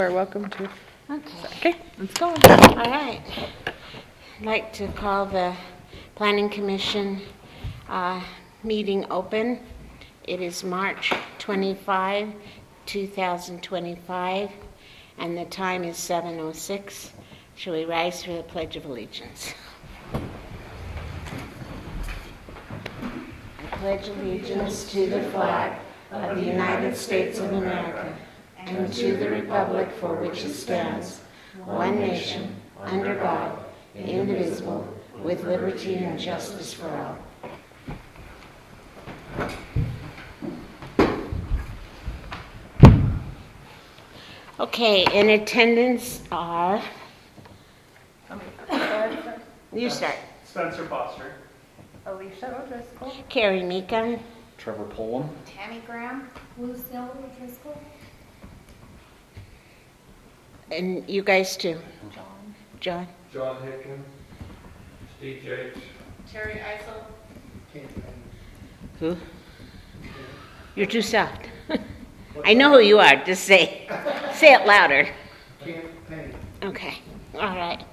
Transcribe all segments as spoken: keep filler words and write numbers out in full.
Are welcome to. Okay. Okay, let's go. All right. I'd like to call the Planning Commission uh, meeting open. It is March twenty-fifth, two thousand twenty-five, and the time is seven oh six. Shall we rise for the Pledge of Allegiance? I pledge allegiance to the flag of the United States of America and to the republic for which it stands, one nation, under God, indivisible, with liberty and justice for all. Okay, in attendance are... You start. Spencer Foster. Alicia O'Driscoll. Carrie Meekum. Trevor Pullum. Tammy Graham. Lucille O'Driscoll. And you guys too. John. John. John Hicken. Steve Jakes. Terry Eisel. Who? You're too soft. I know who you are. Just say, say it louder. Kent Payne. Okay. All right.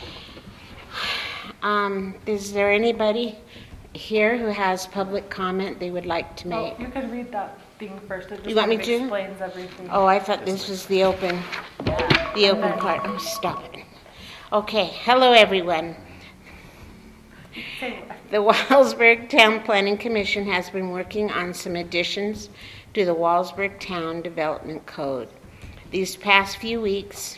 Um, is there anybody here who has public comment they would like to Oh, make? you can read that thing first. It just You want me kind of to? explains everything. Oh, I thought this was the open, Yeah. the open And then- part. Oh, stop it. Okay. Hello, everyone. Say what? The Wallsburg Town Planning Commission has been working on some additions to the Wallsburg Town Development Code. These past few weeks,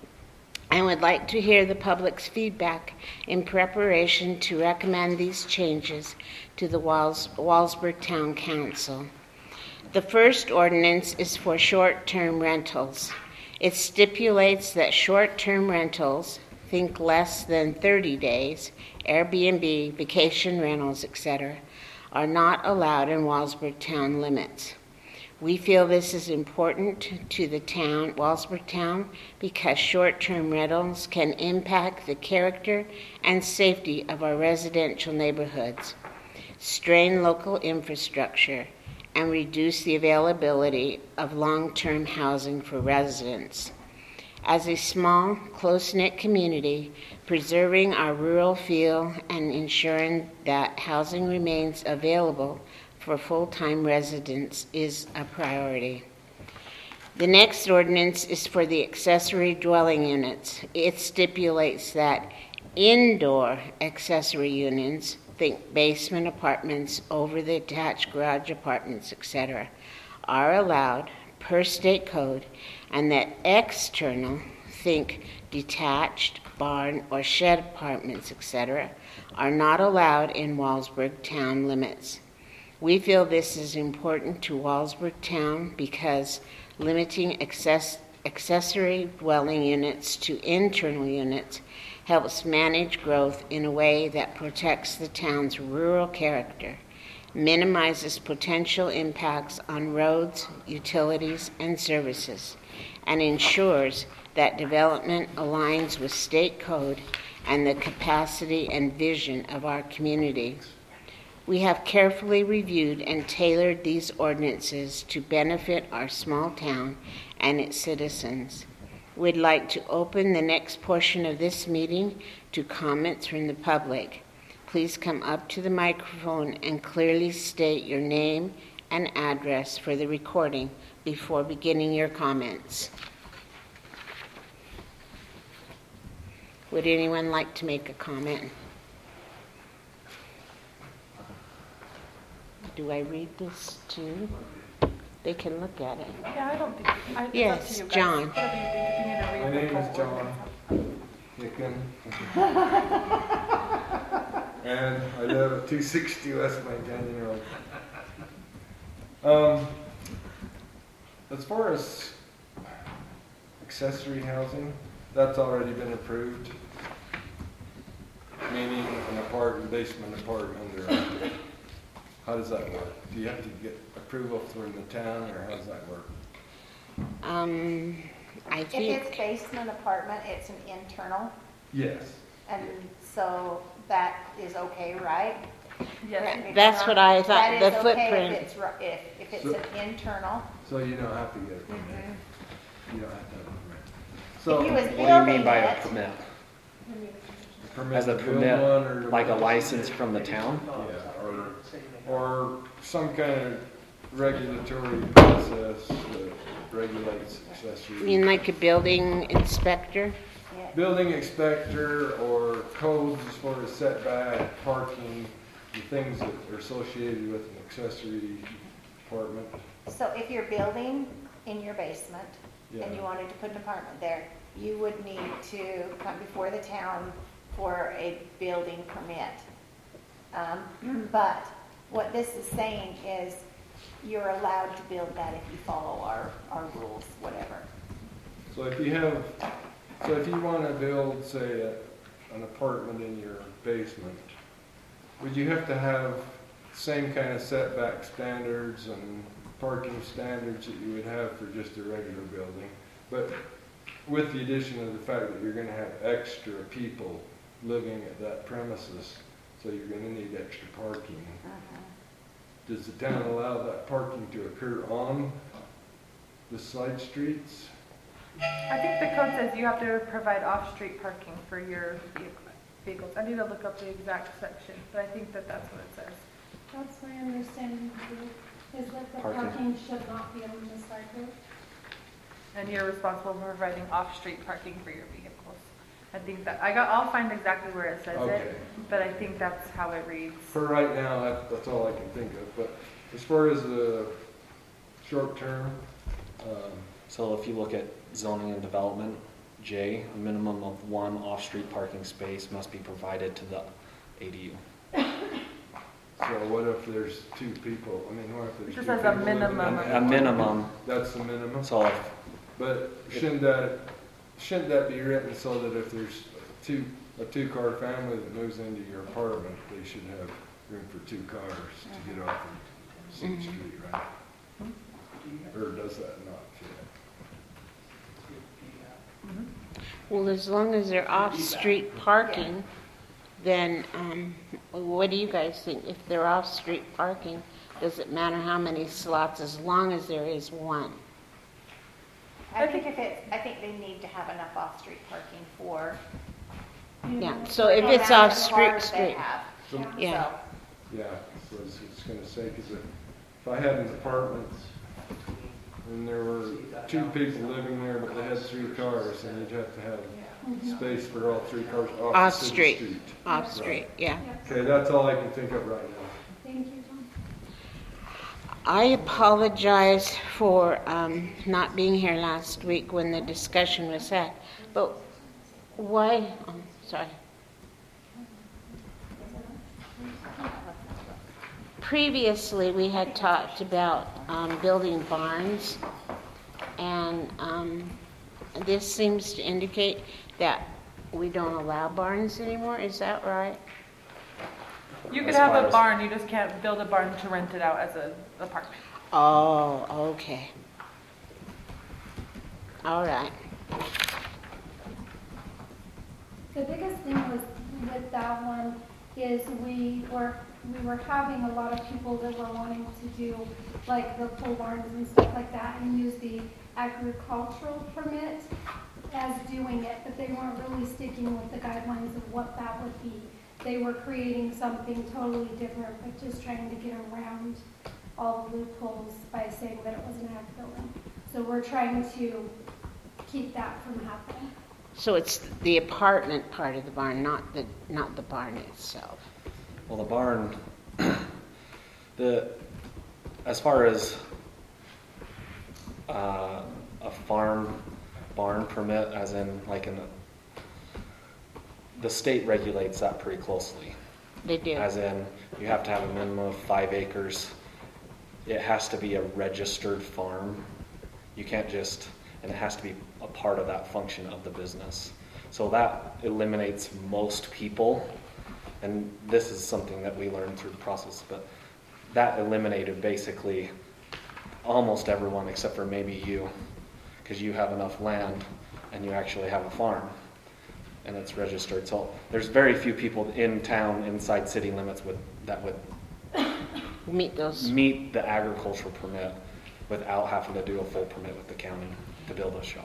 I would like to hear the public's feedback in preparation to recommend these changes to the Walls, Wallsburg Town Council. The first ordinance is for short-term rentals. It stipulates that short-term rentals, think less than thirty days, Airbnb, vacation rentals, et cetera, are not allowed in Wallsburg town limits. We feel this is important to the town, Wallsburg town, because short-term rentals can impact the character and safety of our residential neighborhoods, strain local infrastructure, and reduce the availability of long-term housing for residents. As a small, close-knit community, preserving our rural feel and ensuring that housing remains available for full-time residents is a priority. The next ordinance is for the accessory dwelling units. It stipulates that indoor accessory units, think basement apartments, over the attached garage apartments, et cetera, are allowed per state code, and that external, think detached, barn, or shed apartments, et cetera, are not allowed in Wallsburg town limits. We feel this is important to Wallsburg town because limiting access, accessory dwelling units to internal units helps manage growth in a way that protects the town's rural character, minimizes potential impacts on roads, utilities, and services, and ensures that development aligns with state code and the capacity and vision of our community. We have carefully reviewed and tailored these ordinances to benefit our small town and its citizens. We'd like to open the next portion of this meeting to comments from the public. Please come up to the microphone and clearly state your name and address for the recording before beginning your comments. Would anyone like to make a comment? Do I read this too? They can look at it. Yeah, I don't think. I, it's Yes, up to you guys. John. Whatever you think. If you need to read My the name is full John ordinance. Hicken. And I live at two sixty West Main Canyon Road. Um, as far as accessory housing, that's already been approved. Meaning an apartment, basement apartment, or how does that work? Do you have to get approval from the town, or how does that work? Um, I If think... it's basement apartment, it's an internal, Yes. and so that is okay, right? Yes. Correct me if That's I'm what wrong. I thought, That the is okay footprint. If it's, ru- if, if it's So- an internal, So you don't have to get a permit. You don't have to have a permit. So, If you was What do you mean by a building permit? permit As a to build permit, one or like a license from the town? Yeah, or, or some kind of regulatory process that regulates You accessory. mean like a building inspector? it, yeah. Building inspector or codes as far as setback, parking, the things that are associated with an accessory apartment. So if you're building in your basement and Yeah. you wanted to put an apartment there, you would need to come before the town for a building permit. Um, But what this is saying is you're allowed to build that if you follow our, our rules, whatever. So if you have, so if you want to build, say, a, an apartment in your basement, would you have to have same kind of setback standards and parking standards that you would have for just a regular building? But with the addition of the fact that you're going to have extra people living at that premises, so you're going to need extra parking. Does the town allow that parking to occur on the side streets? I think the code says you have to provide off-street parking for your vehicle- vehicles. I need to look up the exact section, but I think that that's what it says. That's my understanding too, is that the Parking. parking should not be on the side road. And you're responsible for providing off-street parking for your vehicles. I think that, I got, I'll find exactly where it says Okay. it, but I think that's how it reads. For right now, that, that's all I can think of, but as far as the short term, um, So if you look at zoning and development, J, a minimum of one off-street parking space must be provided to the A D U. so what if there's two people, I mean, what if there's It two just people? says a living in minimum that of- A minimum, That's the minimum, so if, but shouldn't that, shouldn't that be written so that if there's two, a two-car family that moves into your apartment, they should have room for two cars to get off of Sixth Mhm. Street, right? Or does that not fit? Well, as long as they're off-street parking, then, um, what do you guys think? If they're off-street parking, does it matter how many slots as long as there is one? I think if it, I think they need to have enough off-street parking for. you Yeah, know, so if the it's amount of off-street cars they street. have. So- Yeah. So, Yeah, so I was just gonna say, because if I had an apartment and there were two people living there, but they had three cars, then you'd have to have space for all three cars off the city Off-street. street. Off-street, yeah. Okay, that's all I can think of right now. Thank you, Tom. I apologize for um, not being here last week when the discussion was had, but why, oh, sorry. Previously, we had talked about um, building barns, and um, this seems to indicate that we don't allow barns anymore, is that right? You could As have far a as- barn, you just can't build a barn to rent it out as an apartment. Oh, okay. All right. The biggest thing was with that one is we were, we were having a lot of people that were wanting to do like the pole barns and stuff like that and use the agricultural permit as doing it, but they weren't really sticking with the guidelines of what that would be. They were creating something totally different, but just trying to get around all the loopholes by saying that it was an ag building. So we're trying to keep that from happening. So it's the apartment part of the barn, not the, not the barn itself. well, the barn, the, as far as uh, a farm barn permit, as in like in the, the state regulates that pretty closely. They do. As in, you have to have a minimum of five acres. It has to be a registered farm. You can't just, and it has to be a part of that function of the business. So that eliminates most people, and this is something that we learned through the process, but that eliminated basically almost everyone except for maybe you, because you have enough land and you actually have a farm and it's registered. So there's very few people in town, inside city limits, with that would Meet those. meet the agricultural permit without having to do a full permit with the county to build a shop.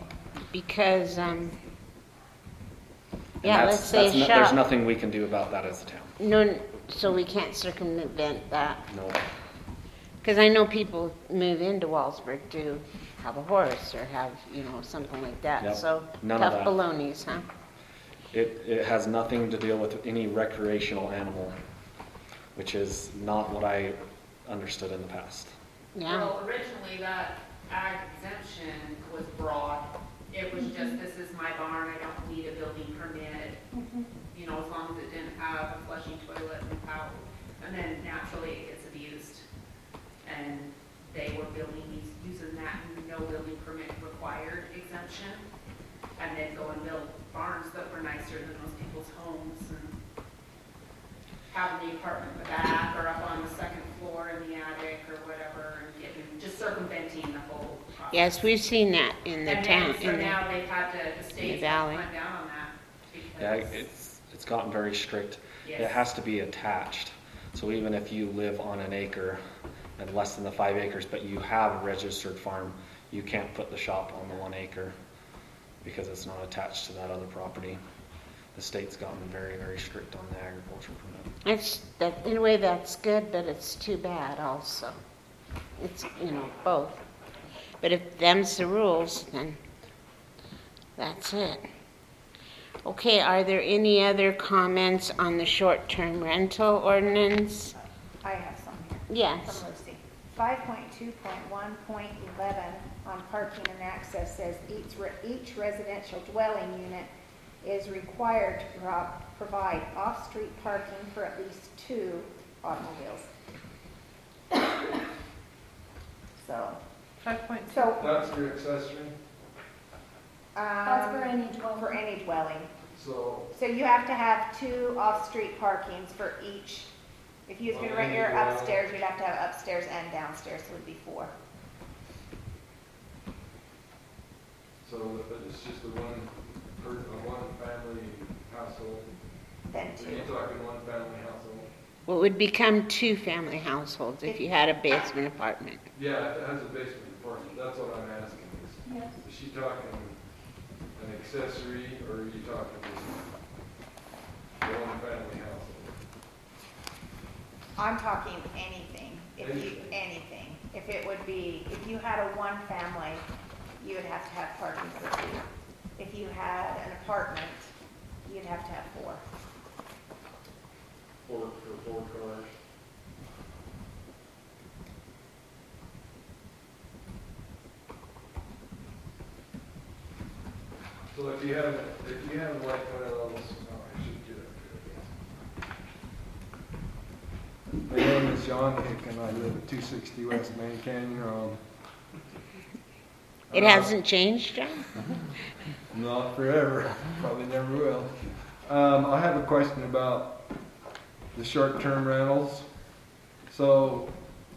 because, um, And yeah, that's- let's say that's a no- There's shop. nothing we can do about that as a town. No, so we can't circumvent that. No. Because I know people move into Wallsburg to have a horse or have, you know, something like that. Yep, So none of tough that. balonies, huh? It, it has nothing to deal with any recreational animal, which is not what I understood in the past. Yeah. Well, originally that ag exemption was broad. It was just, this is my barn, I don't need a building permit, Mhm. you know, as long as it didn't have a flushing toilet and power. And then naturally it gets abused. And they were building, these- using that no building permit required exemption. And then go and build barns that were nicer than most people's homes and having the apartment in the back or up on the second floor in the attic or whatever, and getting, just circumventing the whole process. Yes, we've seen that in the And town. then, so in the- now they've had to, the state's had valley. to clamp down on that. Yeah, because- it's, it's gotten very strict. It Yes. has to be attached. So even if you live on an acre and less than the five acres, but you have a registered farm, you can't put the shop on the one acre because it's not attached to that other property. The state's gotten very, very strict on the agriculture permit. It's, that, in a way, that's good, but it's too bad also. It's, you know, both. But if them's the rules, then that's it. Okay, are there any other comments on the short-term rental ordinance? I have some here. Yes. From Lucy. five point two point one point eleven on parking and access says each, re- each residential dwelling unit is required to pro- provide off-street parking for at least two automobiles. So, Five point two. so, That's your accessory, That's for um, any dwelling. for any dwelling. so, So you have to have two off-street parkings for each. If you was gonna On rent any your dwelling. upstairs, you'd have to have upstairs and downstairs, so it would be four. so if it's just a one, per, a one family household, Then are two. you talking one family household? Well, it would become two-family households if you had a basement apartment. Yeah, it has a basement apartment, that's what I'm asking, is, Yes. is she talking an accessory, or are you talking just a one family household? I'm talking anything, if you, Anything. anything. If it would be, if you had a one family, you would have to have parking for two. If you had an apartment, you'd have to have four. Four, for four cars? So if you have, if you have like one of those, oh, I should get it. My name is John Hick and I live at two sixty West Main Canyon Road. It Uh, hasn't changed, John? Not forever, probably never will. Um, I have a question about the short-term rentals. So,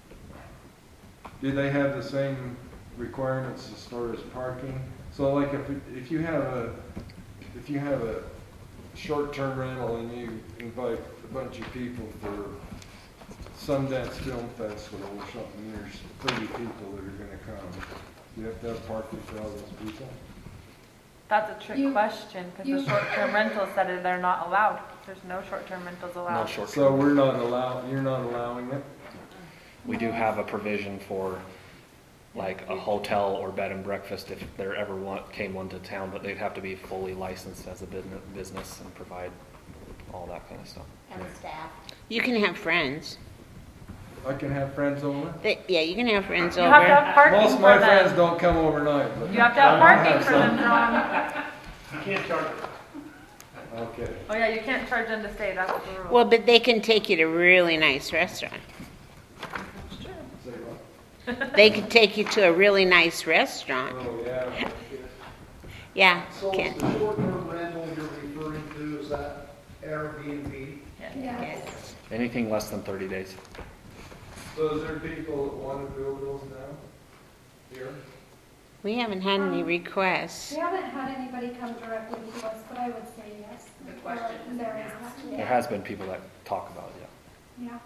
do they have the same requirements as far as parking? So like if, if you have a, if you have a short-term rental and you invite a bunch of people for Sundance Film Festival or something, there's thirty people that are gonna come. You have to have parking for all those people? That's a trick You- question, because you- the short-term rentals said that they're not allowed. There's no short-term rentals No allowed. short So term. we're not allow, you're not allowing it? We do have a provision for like a hotel or bed and breakfast if there ever one, came one to town, but they'd have to be fully licensed as a business, business and provide all that kind of stuff. And the staff. You can have friends. I can have friends over? They, yeah, you can have friends You have to over. have parking Most for of my friends them. don't come overnight, but. You have to have I might parking for them, some. Ron. You can't charge it. Okay. Oh yeah, you can't charge them to stay, that's the rule. Well, but they can take you to a really nice restaurant. Say what? They could take you to a really nice restaurant. Oh, yeah. Yeah, So can. the short-term rental you're referring to, is that Airbnb? Yes. Yes. Anything less than thirty days. So is there people that want to build those now? Here? We haven't had any Um, requests. We haven't had anybody come directly to us, but I would say yes. The question is There being is asked. that, There yeah. has been people that talk about it, yeah. Yeah.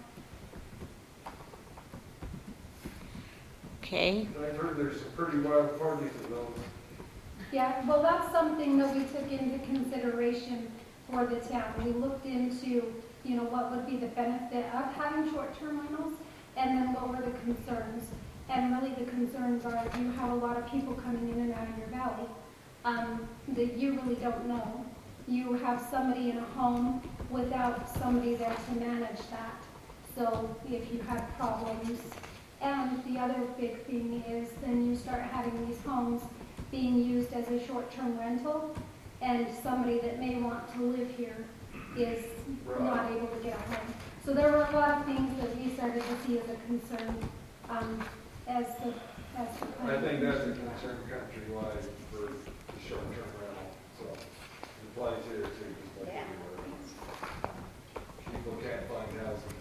Okay. I've heard there's some pretty wild parties at those. Yeah, well, that's something that we took into consideration for the town. We looked into, you know, what would be the benefit of having short-term rentals, and then what were the concerns. And really the concerns are you have a lot of people coming in and out of your valley um, that you really don't know. You have somebody in a home without somebody there to manage that. So if you had problems, and the other big thing is then you start having these homes being used as a short-term rental, and somebody that may want to live here is not able to get a home. So there were a lot of things that we started to see as a concern um, as the as the I think that's a concern countrywide for the short-term rental, so it applies here too, just like Yeah. everywhere else. People can't find housing.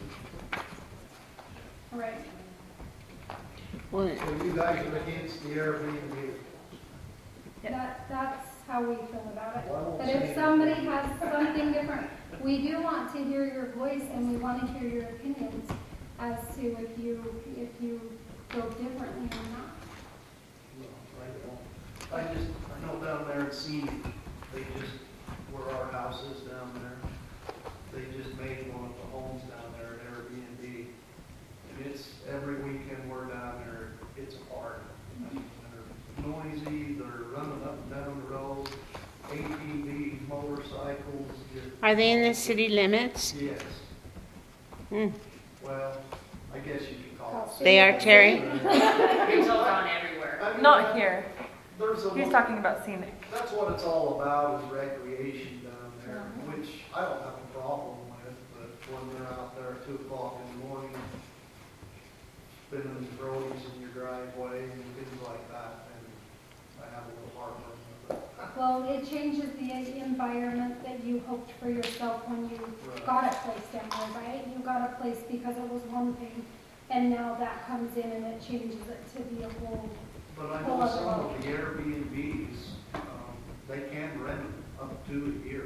right. Well, So you guys are against the Airbnb? That, that's how we feel about it. Well, I won't But say if anything. somebody has something different, we do want to hear your voice and we want to hear your opinions as to if you, if you feel differently or not. No, I don't. I just, I know down there at Sea, they just, where our house is down there, they just made one of the homes down there at Airbnb. And it's, every weekend we're down there, it's a party. They're noisy, they're running up and down the road, A T Vs, motorcycles. just- are they in the city limits? Yes. Hmm. Well, I guess you could call it. They are, Terry? Retail's on everywhere. I mean, Not here. There's a. He's talking about scenic. That's what it's all about, is recreation down there, which I don't have a problem with, but when they're out there at two o'clock in the morning, spinning the roads in your driveway and things like that, and I have a little heartburn with it. Well, it changes the environment that you hoped for yourself when you Right. got a place down there, right? You got a place because it was one thing, and now that comes in and it changes it to be a whole. But I Whole know other some world. of the Airbnbs, um, they can rent up to a year.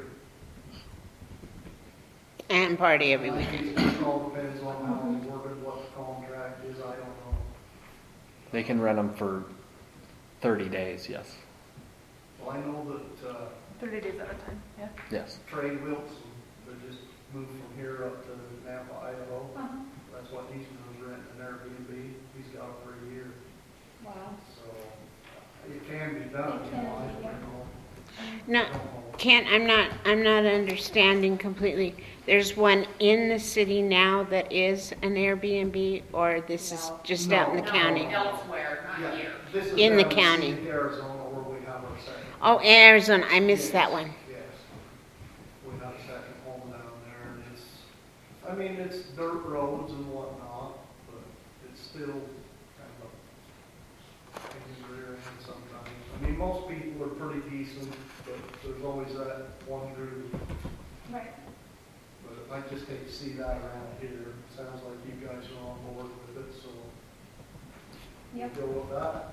And party every I weekend. think It just all depends on how they work and what the contract is, I don't know. They can rent them for thirty days, yes. Well, I know that, uh, Thirty days at a time, yeah. Yes. Trey Wilson, that just moved from here up to Nampa, Idaho. Uh-huh. That's what he's doing, renting an Airbnb. He's got it for a year, Wow. so it can be done, It you know, can I be, yeah. don't know. No, I don't know. Kent, I'm not, I'm not understanding completely. There's one in the city now that is an Airbnb, or this is No. just out in the No, county? Elsewhere, not Yeah, here. this is In the down county. Scenic Arizona, where we have our second. Oh, Arizona, I missed that one. Yes. We have a second home down there, and it's, I mean, it's dirt roads and whatnot, but it's still kind of a pain in the rear end sometimes. I mean, most people are pretty decent, but there's always that one group. Right. But I just hate to see that around here. Sounds like you guys are on board with it, so we'll Yep. go with that.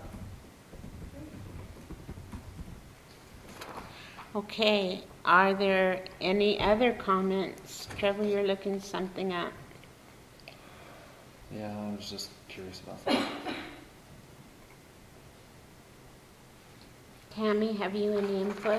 Okay, are there any other comments? Trevor, you're looking something up. Yeah, I was just curious about that. Tammy, have you any input?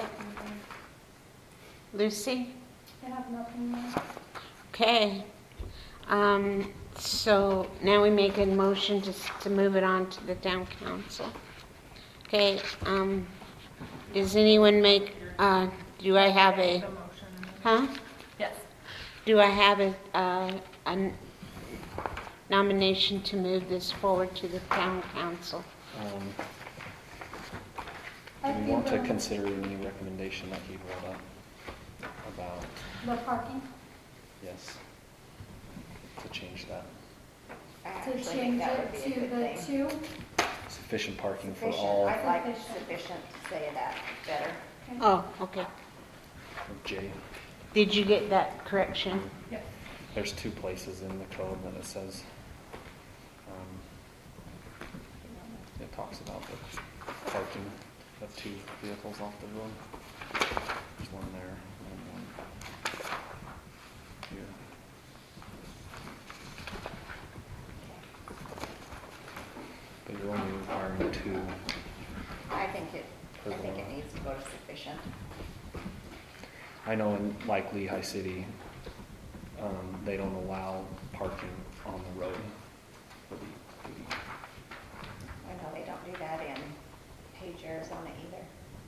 Lucy? I have nothing more. Okay. Um, so now we make a motion to, s- to move it on to the town council. Okay, um, does anyone make, uh, do I have a, The motion. huh? Yes. Do I have a, uh, a n- nomination to move this forward to the town council? Um, I Do we feel want to the- consider any recommendation that he brought up about, The parking, yes, to change that? I to actually think change that would it be a to good the thing. two. Sufficient parking for Sufficient, all I like Sufficient. sufficient to say that better. Okay. Oh, okay. of J. Did you get that correction? Yes. There's two places in the code that it says, um, it talks about the parking of two vehicles off the road. There's one there and one here. But you're only requiring two. I think it I think it needs to go to sufficient. I know in like Lehigh City, um, they don't allow parking on the road. for the- for the- I know they don't do that in Page, Arizona either.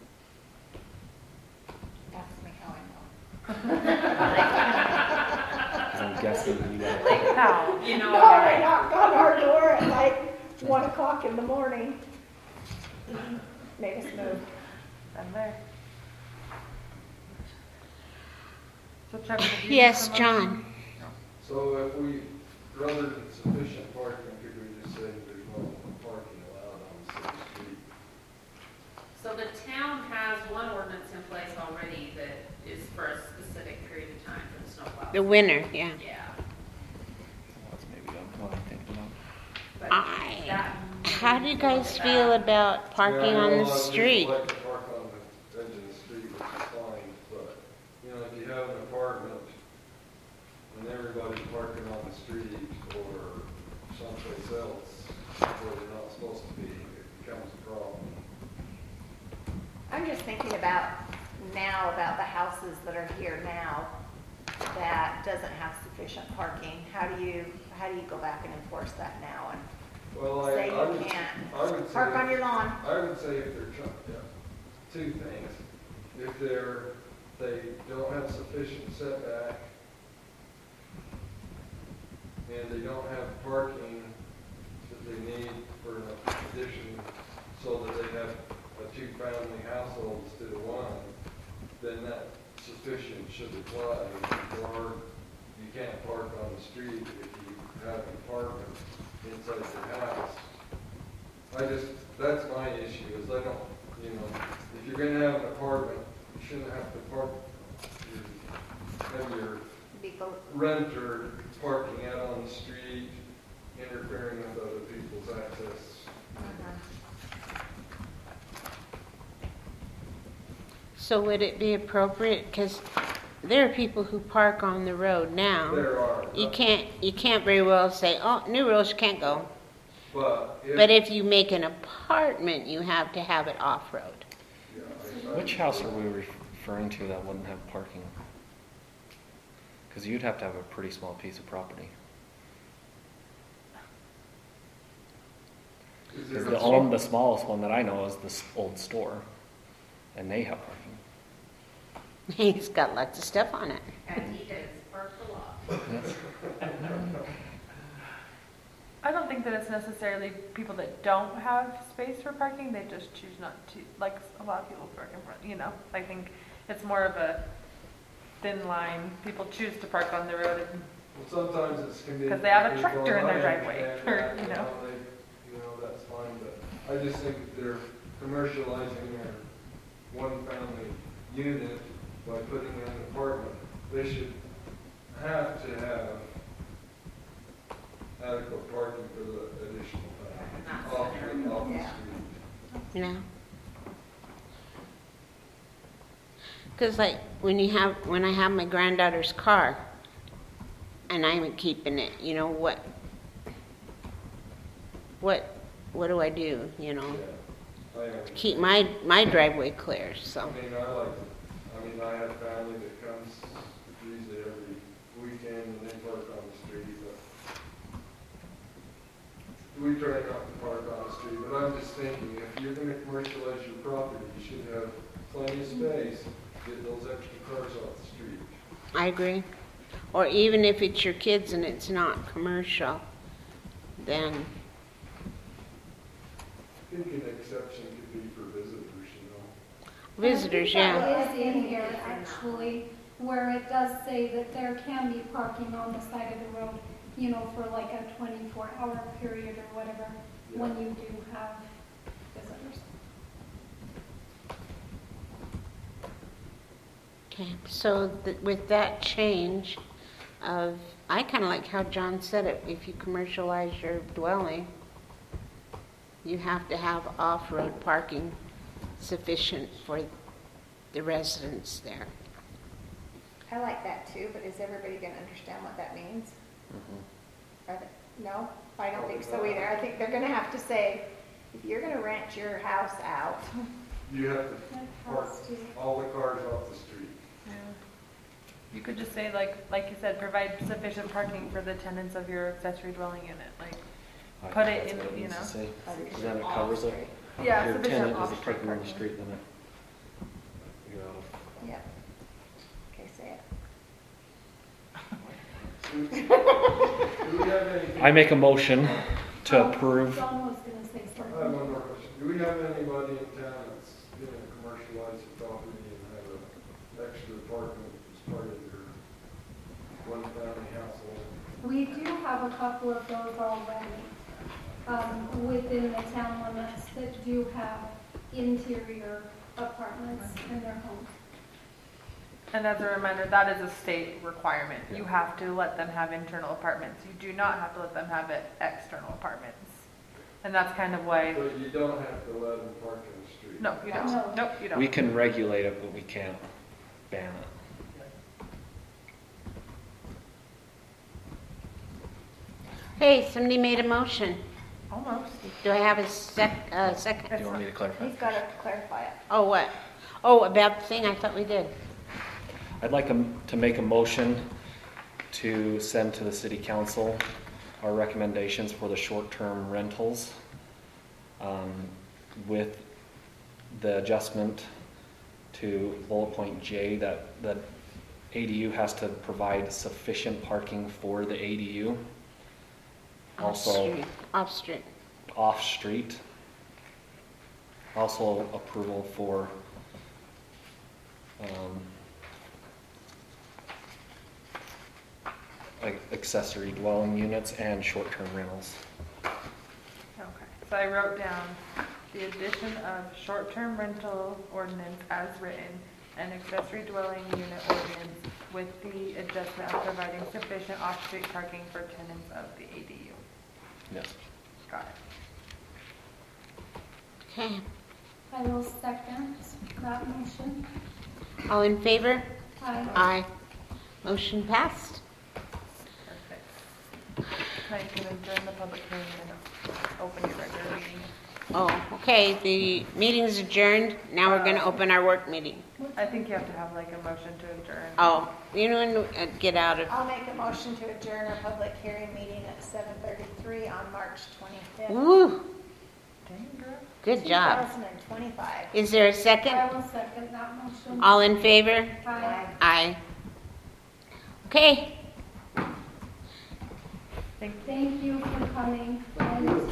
Ask me how I know. 'cause I'm guessing you gotta. Lake Powell. You know, No, they knock on our door at like one o'clock in the morning. Made us move. I'm there. So Trevor, did you Yes, make a motion? John. So if we, rather than sufficient parking, could we just say there's no parking allowed on city street? So the town has one ordinance in place already that is for a specific period of time for the snowplow. The winner, yeah. Yeah. That's maybe what I'm thinking of. but I- that- How do you guys feel about parking Yeah, I know on a the lot of people street? like to park on the edge of the street, which is fine, but, you know, if you have an apartment and everybody's parking on the street or someplace else where they're not supposed to be, it becomes a problem. I'm just thinking about now, about the houses that are here now that doesn't have sufficient parking. How do you, how do you go back and enforce that now and Well, I, say I you would, can't I would say. park on your lawn? I would say if they're, trying, yeah, two things. If they're, they don't have sufficient setback and they don't have parking that they need for an addition so that they have a two-family household instead of one, then that sufficient should apply. Or you can't park on the street if you have an apartment inside your house. I just, that's my issue, is I don't, you know, if you're gonna have an apartment, you shouldn't have to park, your- have your People, renter parking out on the street, interfering with other people's access. uh-huh. So would it be appropriate, because there are people who park on the road now. There are. You can't, you can't very well say, oh, new rules, you can't go. But if. But if you make an apartment, you have to have it off-road. Yeah, I- I- Which house are we referring to that wouldn't have parking? Because you'd have to have a pretty small piece of property. Is Because there the a- only, the smallest one that I know is this old store, and they have parking. He's got lots of stuff on it. And he has parked a lot. Yes. I don't think that it's necessarily people that don't have space for parking, they just choose not to, like a lot of people park in front, you know? I think it's more of a thin line, people choose to park on the road and Well, sometimes it's convenient. 'Cause they have a for people, tractor in their and I driveway, understand or, that, you know. they- You know, that's fine, but I just think that they're commercializing their one-family unit by putting in an apartment. They should have to have adequate parking for the additional Not time. Off, sitting off the Yeah. street. You know? Because like when you have, when I have my granddaughter's car and I'm keeping it, you know, what, what, what do I do, you know? Yeah. I understand. Keep my, my driveway clear, I so. mean, I like, I mean, I have family that comes usually every weekend and they park on the street, but we try not to park on the street, but I'm just thinking, if you're gonna commercialize your property, you should have plenty of space, get those extra cars off the street. I agree. Or even if it's your kids and it's not commercial, then, I think an exception could be for visitors, you know. visitors, yeah. That is in here actually, where it does say that there can be parking on the side of the road, you know, for like a twenty-four hour period or whatever, when you do have visitors. Okay, so th- with that change of, I kind of like how John said it, if you commercialize your dwelling, you have to have off-road parking sufficient for the residents there. I like that too, but is everybody gonna understand what that means? Mhm. Are they, no, I don't think so either. I think they're gonna have to say, if you're gonna rent your house out, You have to It park has to. all the cars off the street. Yeah. You could just say like, like you said, provide sufficient parking for the tenants of your accessory dwelling unit, like, I Put think it that's in, what it you needs to know. say. Then it covers it. yeah, Your sufficient tenant is a off-street parking on the parking. street, then it, you're out of. Yep. Okay, say it. Do we have any? I make a motion to Oh, approve. John was gonna say I have something. one more question. Do we have anybody in town that's gonna commercialize the property and have an extra apartment as part of their one family household? We do have a couple of those already, um, within the town limits that do have interior apartments in their homes. And as a reminder, that is a state requirement. You have to let them have internal apartments. You do not have to let them have it external apartments. And that's kind of why, But you don't have to let them park in the street. no, you don't. No. Nope, you don't. We can regulate it, but we can't ban it. Hey, somebody made a motion. Almost. Do I have a sec, uh, second? Do you want me to clarify? He's got to clarify it. Oh, what? Oh, about the thing, I thought we did. I'd like em- to make a motion to send to the city council our recommendations for the short-term rentals, um, with the adjustment to bullet point J, that the A D U has to provide sufficient parking for the A D U. Also, Off-street. Off-street. off-street. Also approval for, um, like accessory dwelling units and short-term rentals. Okay, so I wrote down the addition of short-term rental ordinance as written and accessory dwelling unit ordinance with the adjustment of providing sufficient off-street parking for tenants of the A D U. Yes. Got it. Okay. I will second that motion. All in favor? Aye. Aye. Motion passed. Perfect. Now you can adjourn the public hearing and open your regular meeting. Oh, okay, the meeting's adjourned. Now we're gonna open our work meeting. I think you have to have like a motion to adjourn. Oh, you know, uh, get out of, I'll make a motion to adjourn our public hearing meeting at seven thirty-three on March twenty-fifth, woo, Dang, girl. good job. two thousand twenty-five. Is there a I second? will second that motion. All in favor? Aye. Aye. Okay. Thank Thank you for coming. And